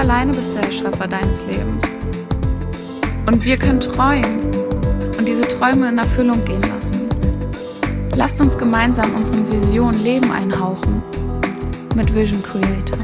alleine bist der Schöpfer deines Lebens. Und wir können träumen und diese Träume in Erfüllung gehen lassen. Lasst uns gemeinsam unseren Visionen Leben einhauchen mit Vision Creator.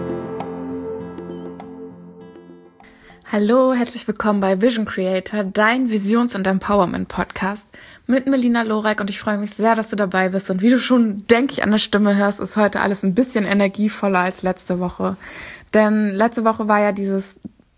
Hallo, herzlich willkommen bei Vision Creator, dein Visions- und Empowerment-Podcast mit Melina Lorek, und ich freue mich sehr, dass du dabei bist. Und wie du schon, denke ich, an der Stimme hörst, ist heute alles ein bisschen energievoller als letzte Woche. Denn letzte Woche war ja dieses,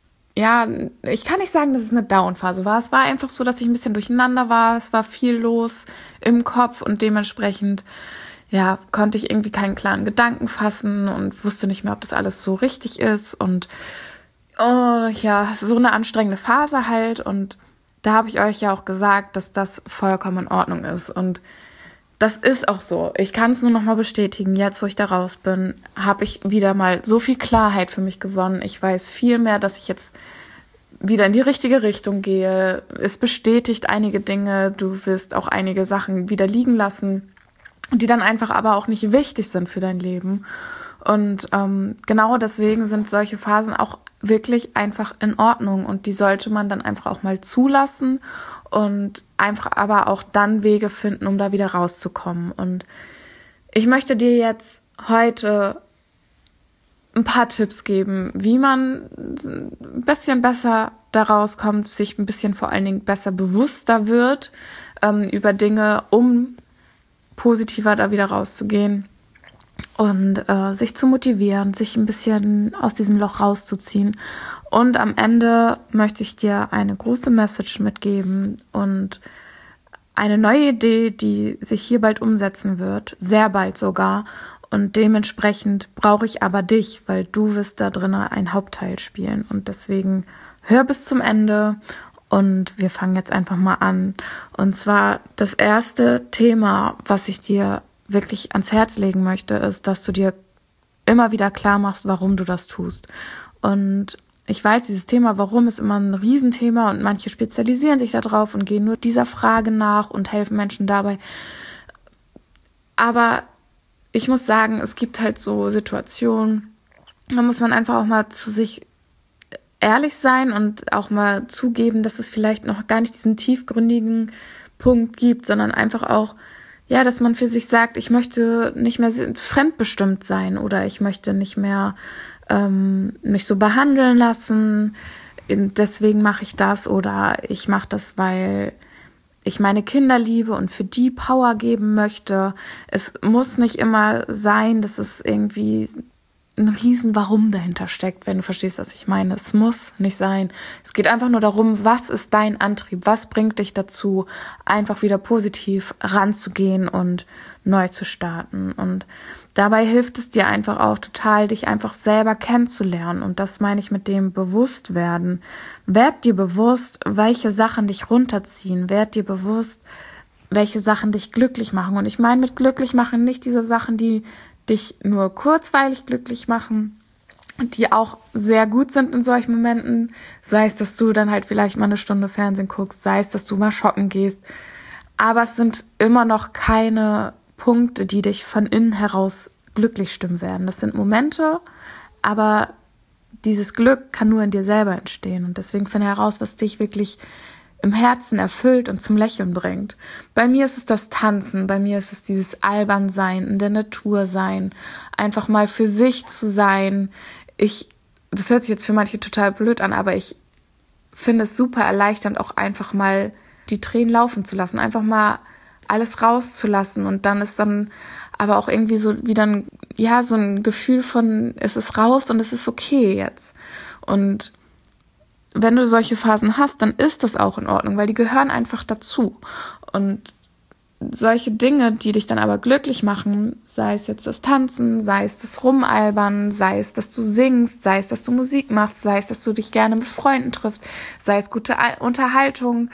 ich kann nicht sagen, dass es eine Down-Phase war. Es war einfach so, dass ich ein bisschen durcheinander war. Es war viel los im Kopf und dementsprechend konnte ich irgendwie keinen klaren Gedanken fassen und wusste nicht mehr, ob das alles so richtig ist. Und so eine anstrengende Phase halt. Und da habe ich euch ja auch gesagt, dass das vollkommen in Ordnung ist. Und das ist auch so. Ich kann es nur noch mal bestätigen. Jetzt, wo ich da raus bin, habe ich wieder mal so viel Klarheit für mich gewonnen. Ich weiß viel mehr, dass ich jetzt wieder in die richtige Richtung gehe. Es bestätigt einige Dinge. Du wirst auch einige Sachen wieder liegen lassen, die dann einfach aber auch nicht wichtig sind für dein Leben. Und genau deswegen sind solche Phasen auch wirklich einfach in Ordnung, und die sollte man dann einfach auch mal zulassen und einfach aber auch dann Wege finden, um da wieder rauszukommen. Und ich möchte dir jetzt heute ein paar Tipps geben, wie man ein bisschen besser da rauskommt, sich ein bisschen vor allen Dingen besser bewusster wird über Dinge, um positiver da wieder rauszugehen. Und sich zu motivieren, sich ein bisschen aus diesem Loch rauszuziehen. Und am Ende möchte ich dir eine große Message mitgeben und eine neue Idee, die sich hier bald umsetzen wird, sehr bald sogar. Und dementsprechend brauche ich aber dich, weil du wirst da drin ein Hauptteil spielen. Und deswegen hör bis zum Ende. Und wir fangen jetzt einfach mal an. Und zwar das erste Thema, was ich dir wirklich ans Herz legen möchte, ist, dass du dir immer wieder klar machst, warum du das tust. Und ich weiß, dieses Thema Warum ist immer ein Riesenthema, und manche spezialisieren sich da drauf und gehen nur dieser Frage nach und helfen Menschen dabei. Aber ich muss sagen, es gibt halt so Situationen, da muss man einfach auch mal zu sich ehrlich sein und auch mal zugeben, dass es vielleicht noch gar nicht diesen tiefgründigen Punkt gibt, sondern einfach auch, dass man für sich sagt, ich möchte nicht mehr fremdbestimmt sein, oder ich möchte nicht mehr mich so behandeln lassen, deswegen mache ich das, oder ich mache das, weil ich meine Kinder liebe und für die Power geben möchte. Es muss nicht immer sein, dass es irgendwie ein riesen Warum dahinter steckt, wenn du verstehst, was ich meine. Es muss nicht sein. Es geht einfach nur darum, was ist dein Antrieb? Was bringt dich dazu, einfach wieder positiv ranzugehen und neu zu starten? Und dabei hilft es dir einfach auch total, dich einfach selber kennenzulernen. Und das meine ich mit dem Bewusstwerden. Werd dir bewusst, welche Sachen dich runterziehen. Werd dir bewusst, welche Sachen dich glücklich machen. Und ich meine mit glücklich machen nicht diese Sachen, die dich nur kurzweilig glücklich machen, die auch sehr gut sind in solchen Momenten, sei es, dass du dann halt vielleicht mal eine Stunde Fernsehen guckst, sei es, dass du mal shoppen gehst, aber es sind immer noch keine Punkte, die dich von innen heraus glücklich stimmen werden. Das sind Momente, aber dieses Glück kann nur in dir selber entstehen, und deswegen finde heraus, was dich wirklich im Herzen erfüllt und zum Lächeln bringt. Bei mir ist es das Tanzen, bei mir ist es dieses Albernsein, in der Natur sein, einfach mal für sich zu sein. Das hört sich jetzt für manche total blöd an, aber ich finde es super erleichternd, auch einfach mal die Tränen laufen zu lassen, einfach mal alles rauszulassen, und dann ist dann aber auch irgendwie so wieder so ein Gefühl von, es ist raus und es ist okay jetzt. Und wenn du solche Phasen hast, dann ist das auch in Ordnung, weil die gehören einfach dazu. Und solche Dinge, die dich dann aber glücklich machen, sei es jetzt das Tanzen, sei es das Rumalbern, sei es, dass du singst, sei es, dass du Musik machst, sei es, dass du dich gerne mit Freunden triffst, sei es gute Unterhaltung,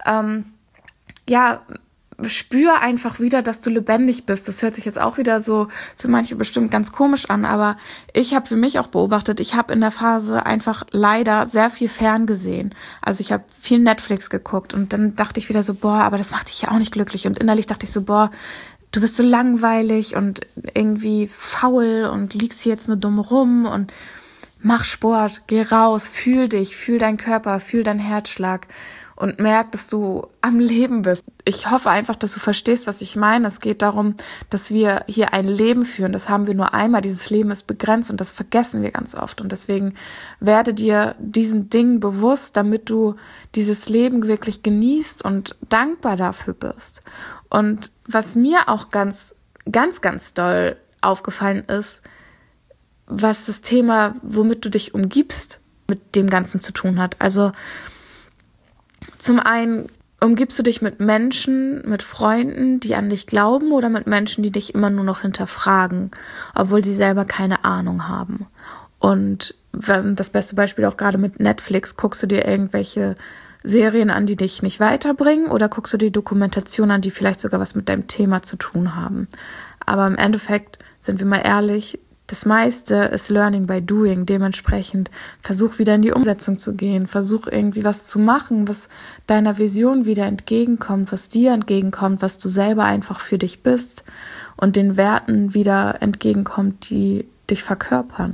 spür einfach wieder, dass du lebendig bist. Das hört sich jetzt auch wieder so für manche bestimmt ganz komisch an, aber ich habe für mich auch beobachtet, ich habe in der Phase einfach leider sehr viel ferngesehen. Also ich habe viel Netflix geguckt, und dann dachte ich wieder so, aber das macht dich ja auch nicht glücklich. Und innerlich dachte ich so, du bist so langweilig und irgendwie faul und liegst hier jetzt nur dumm rum. Und Mach Sport, geh raus, fühl dich, fühl deinen Körper, fühl deinen Herzschlag und merk, dass du am Leben bist. Ich hoffe einfach, dass du verstehst, was ich meine. Es geht darum, dass wir hier ein Leben führen. Das haben wir nur einmal. Dieses Leben ist begrenzt und das vergessen wir ganz oft. Und deswegen werde dir diesen Dingen bewusst, damit du dieses Leben wirklich genießt und dankbar dafür bist. Und was mir auch ganz doll aufgefallen ist, was das Thema, womit du dich umgibst, mit dem Ganzen zu tun hat. Also zum einen umgibst du dich mit Menschen, mit Freunden, die an dich glauben oder mit Menschen, die dich immer nur noch hinterfragen, obwohl sie selber keine Ahnung haben. Und das beste Beispiel auch gerade mit Netflix, guckst du dir irgendwelche Serien an, die dich nicht weiterbringen oder guckst du dir Dokumentationen an, die vielleicht sogar was mit deinem Thema zu tun haben. Aber im Endeffekt, sind wir mal ehrlich, das meiste ist Learning by Doing. Dementsprechend versuch wieder in die Umsetzung zu gehen. Versuch irgendwie was zu machen, was deiner Vision wieder entgegenkommt, was dir entgegenkommt, was du selber einfach für dich bist und den Werten wieder entgegenkommt, die dich verkörpern.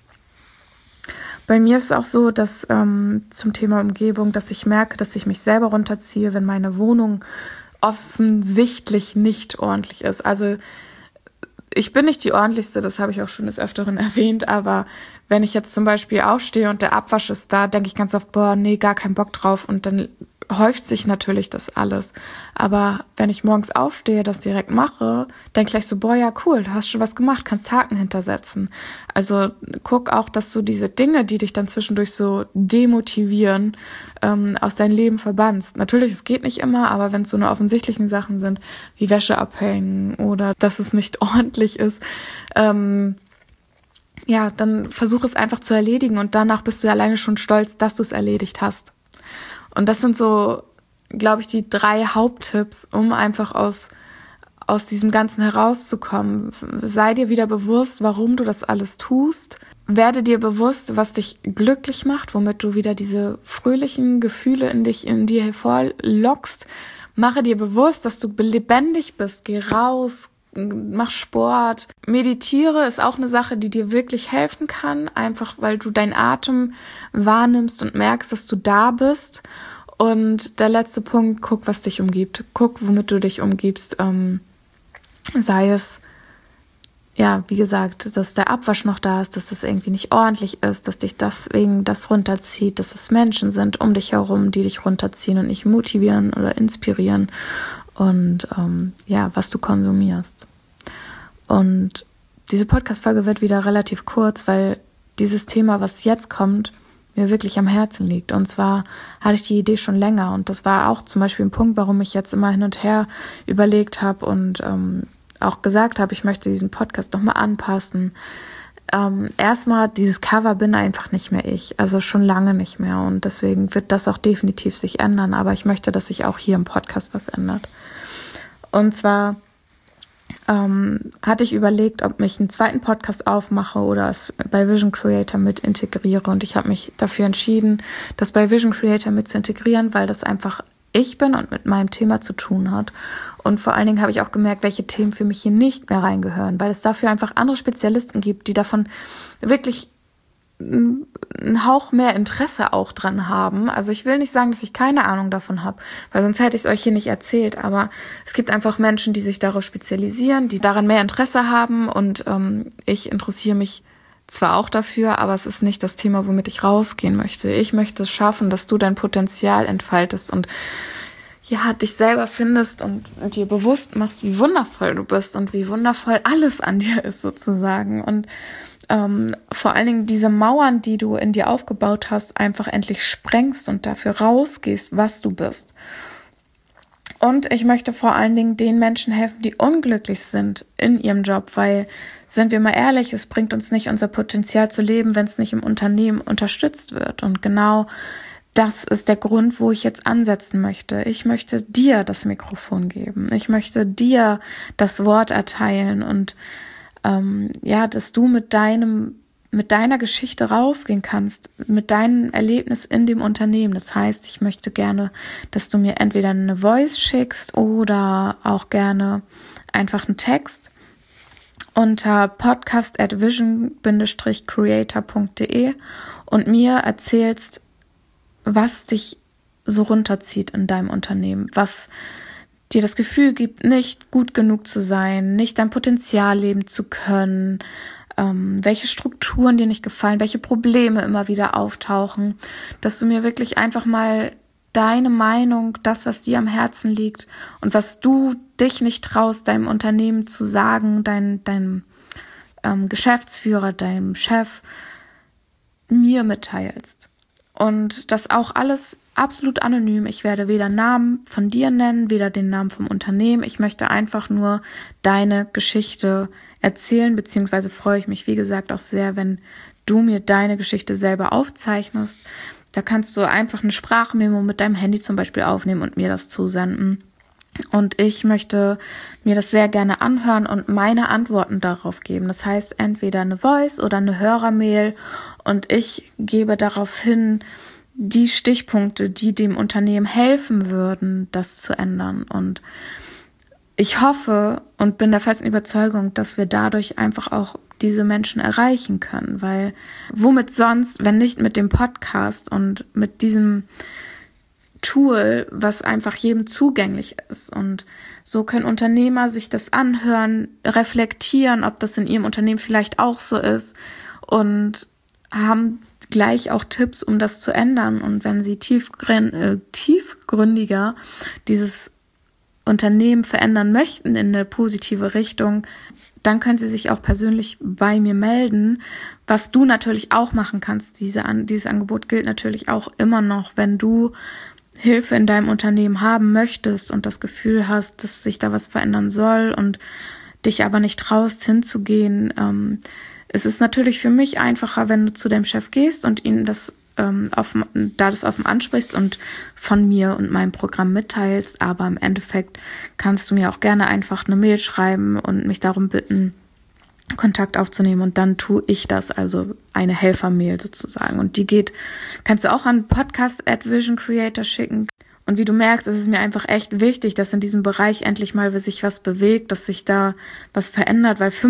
Bei mir ist es auch so, dass zum Thema Umgebung, dass ich merke, dass ich mich selber runterziehe, wenn meine Wohnung offensichtlich nicht ordentlich ist. Also ich bin nicht die ordentlichste, das habe ich auch schon des Öfteren erwähnt, aber wenn ich jetzt zum Beispiel aufstehe und der Abwasch ist da, denke ich ganz oft, boah, nee, gar keinen Bock drauf und dann häuft sich natürlich das alles. Aber wenn ich morgens aufstehe, das direkt mache, denke ich gleich so, boah, ja cool, du hast schon was gemacht, kannst Haken hintersetzen. Also guck auch, dass du diese Dinge, die dich dann zwischendurch so demotivieren, aus deinem Leben verbannst. Natürlich, es geht nicht immer, aber wenn es so eine offensichtlichen Sachen sind, wie Wäsche abhängen oder dass es nicht ordentlich ist, dann versuch es einfach zu erledigen und danach bist du ja alleine schon stolz, dass du es erledigt hast. Und das sind so, glaube ich, die 3 Haupttipps, um einfach aus diesem Ganzen herauszukommen. Sei dir wieder bewusst, warum du das alles tust. Werde dir bewusst, was dich glücklich macht, womit du wieder diese fröhlichen Gefühle in dir hervorlockst. Mache dir bewusst, dass du lebendig bist. Geh raus, mach Sport. Meditiere ist auch eine Sache, die dir wirklich helfen kann, einfach weil du deinen Atem wahrnimmst und merkst, dass du da bist. Und der letzte Punkt, guck, was dich umgibt. Guck, womit du dich umgibst. Sei es, ja, wie gesagt, dass der Abwasch noch da ist, dass es irgendwie nicht ordentlich ist, dass dich deswegen das runterzieht, dass es Menschen sind um dich herum, die dich runterziehen und nicht motivieren oder inspirieren. Und was du konsumierst. Und diese Podcast-Folge wird wieder relativ kurz, weil dieses Thema, was jetzt kommt, mir wirklich am Herzen liegt. Und zwar hatte ich die Idee schon länger und das war auch zum Beispiel ein Punkt, warum ich jetzt immer hin und her überlegt habe und auch gesagt habe, ich möchte diesen Podcast nochmal anpassen. Erstmal, dieses Cover bin einfach nicht mehr ich, also schon lange nicht mehr und deswegen wird das auch definitiv sich ändern, aber ich möchte, dass sich auch hier im Podcast was ändert. Und zwar hatte ich überlegt, ob ich einen zweiten Podcast aufmache oder es bei Vision Creator mit integriere und ich habe mich dafür entschieden, das bei Vision Creator mit zu integrieren, weil das einfach ich bin und mit meinem Thema zu tun hat. Und vor allen Dingen habe ich auch gemerkt, welche Themen für mich hier nicht mehr reingehören, weil es dafür einfach andere Spezialisten gibt, die davon wirklich einen Hauch mehr Interesse auch dran haben. Also ich will nicht sagen, dass ich keine Ahnung davon habe, weil sonst hätte ich es euch hier nicht erzählt. Aber es gibt einfach Menschen, die sich darauf spezialisieren, die daran mehr Interesse haben und ich interessiere mich zwar auch dafür, aber es ist nicht das Thema, womit ich rausgehen möchte. Ich möchte es schaffen, dass du dein Potenzial entfaltest und ja, dich selber findest und dir bewusst machst, wie wundervoll du bist und wie wundervoll alles an dir ist sozusagen. Und vor allen Dingen diese Mauern, die du in dir aufgebaut hast, einfach endlich sprengst und dafür rausgehst, was du bist. Und ich möchte vor allen Dingen den Menschen helfen, die unglücklich sind in ihrem Job, weil, sind wir mal ehrlich, es bringt uns nicht unser Potenzial zu leben, wenn es nicht im Unternehmen unterstützt wird. Und genau das ist der Grund, wo ich jetzt ansetzen möchte. Ich möchte dir das Mikrofon geben. Ich möchte dir das Wort erteilen und dass du mit deiner Geschichte rausgehen kannst, mit deinem Erlebnis in dem Unternehmen. Das heißt, ich möchte gerne, dass du mir entweder eine Voice schickst oder auch gerne einfach einen Text. unter podcast@vision-creator.de und mir erzählst, was dich so runterzieht in deinem Unternehmen, was dir das Gefühl gibt, nicht gut genug zu sein, nicht dein Potenzial leben zu können, welche Strukturen dir nicht gefallen, welche Probleme immer wieder auftauchen, dass du mir wirklich einfach mal deine Meinung, das, was dir am Herzen liegt und was du dich nicht traust, deinem Unternehmen zu sagen, deinem Geschäftsführer, deinem Chef, mir mitteilst. Und das auch alles absolut anonym. Ich werde weder Namen von dir nennen, weder den Namen vom Unternehmen. Ich möchte einfach nur deine Geschichte erzählen, beziehungsweise freue ich mich, wie gesagt, auch sehr, wenn du mir deine Geschichte selber aufzeichnest. Da kannst du einfach eine Sprachmemo mit deinem Handy zum Beispiel aufnehmen und mir das zusenden. Und ich möchte mir das sehr gerne anhören und meine Antworten darauf geben. Das heißt, entweder eine Voice oder eine Hörermail und ich gebe daraufhin die Stichpunkte, die dem Unternehmen helfen würden, das zu ändern. Und ich hoffe und bin der festen Überzeugung, dass wir dadurch einfach auch diese Menschen erreichen können, weil womit sonst, wenn nicht mit dem Podcast und mit diesem Tool, was einfach jedem zugänglich ist. Und so können Unternehmer sich das anhören, reflektieren, ob das in ihrem Unternehmen vielleicht auch so ist und haben gleich auch Tipps, um das zu ändern. Und wenn sie tiefgründiger dieses Unternehmen verändern möchten in eine positive Richtung, dann können sie sich auch persönlich bei mir melden, was du natürlich auch machen kannst. Dieses Angebot gilt natürlich auch immer noch, wenn du Hilfe in deinem Unternehmen haben möchtest und das Gefühl hast, dass sich da was verändern soll und dich aber nicht traust, hinzugehen. Es ist natürlich für mich einfacher, wenn du zu deinem Chef gehst und ihn das offen ansprichst und von mir und meinem Programm mitteilst, aber im Endeffekt kannst du mir auch gerne einfach eine Mail schreiben und mich darum bitten, Kontakt aufzunehmen und dann tue ich das, also eine Helfermail sozusagen. Und die kannst du auch an podcast@vision-creator schicken. Und wie du merkst, ist es mir einfach echt wichtig, dass in diesem Bereich endlich mal sich was bewegt, dass sich da was verändert, weil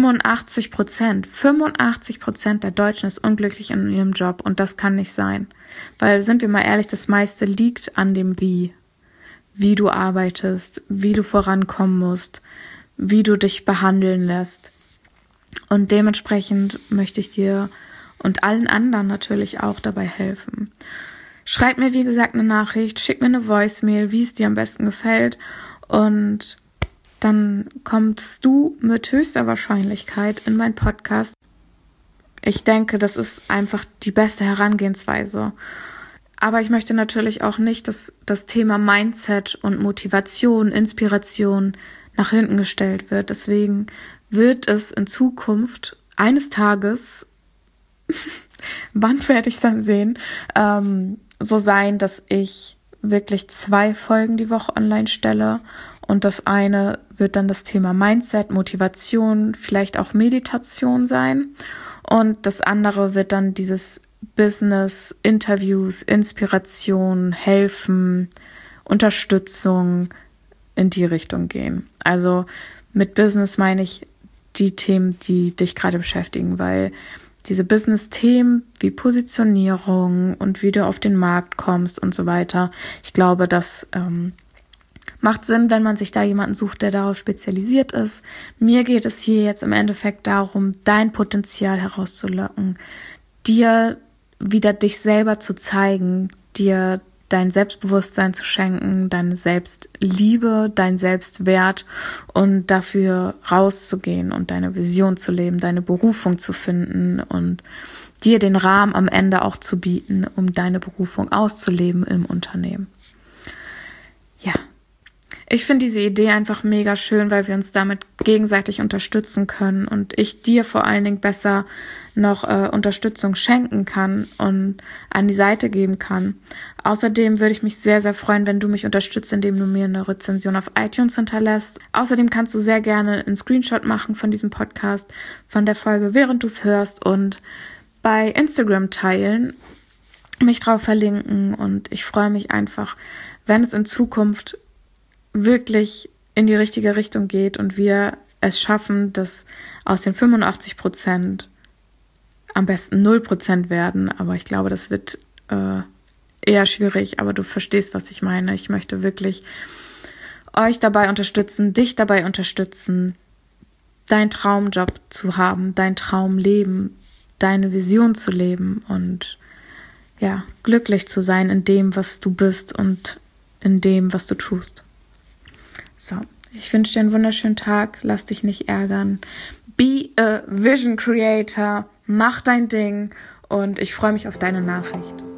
85% der Deutschen ist unglücklich in ihrem Job und das kann nicht sein. Weil, sind wir mal ehrlich, das meiste liegt an dem Wie du arbeitest, wie du vorankommen musst, wie du dich behandeln lässt. Und dementsprechend möchte ich dir und allen anderen natürlich auch dabei helfen. Schreib mir, wie gesagt, eine Nachricht, schick mir eine Voicemail, wie es dir am besten gefällt. Und dann kommst du mit höchster Wahrscheinlichkeit in meinen Podcast. Ich denke, das ist einfach die beste Herangehensweise. Aber ich möchte natürlich auch nicht, dass das Thema Mindset und Motivation, Inspiration nach hinten gestellt wird. Deswegen wird es in Zukunft eines Tages, wann werde ich dann sehen, so sein, dass ich wirklich 2 Folgen die Woche online stelle und das eine wird dann das Thema Mindset, Motivation, vielleicht auch Meditation sein und das andere wird dann dieses Business, Interviews, Inspiration, Helfen, Unterstützung in die Richtung gehen. Also mit Business meine ich die Themen, die dich gerade beschäftigen, weil diese Business-Themen wie Positionierung und wie du auf den Markt kommst und so weiter, ich glaube, das macht Sinn, wenn man sich da jemanden sucht, der darauf spezialisiert ist. Mir geht es hier jetzt im Endeffekt darum, dein Potenzial herauszulocken, dir wieder dich selber zu zeigen, dir dein Selbstbewusstsein zu schenken, deine Selbstliebe, dein Selbstwert und dafür rauszugehen und deine Vision zu leben, deine Berufung zu finden und dir den Rahmen am Ende auch zu bieten, um deine Berufung auszuleben im Unternehmen. Ja, ich finde diese Idee einfach mega schön, weil wir uns damit gegenseitig unterstützen können und ich dir vor allen Dingen besser noch Unterstützung schenken kann und an die Seite geben kann. Außerdem würde ich mich sehr, sehr freuen, wenn du mich unterstützt, indem du mir eine Rezension auf iTunes hinterlässt. Außerdem kannst du sehr gerne einen Screenshot machen von diesem Podcast, von der Folge, während du es hörst und bei Instagram teilen, mich drauf verlinken und ich freue mich einfach, wenn es in Zukunft wirklich in die richtige Richtung geht und wir es schaffen, dass aus den 85% am besten 0% werden. Aber ich glaube, das wird eher schwierig. Aber du verstehst, was ich meine. Ich möchte wirklich euch dabei unterstützen, dich dabei unterstützen, deinen Traumjob zu haben, dein Traumleben, deine Vision zu leben und ja, glücklich zu sein in dem, was du bist und in dem, was du tust. So, ich wünsche dir einen wunderschönen Tag, lass dich nicht ärgern. Be a Vision Creator, mach dein Ding und ich freue mich auf deine Nachricht.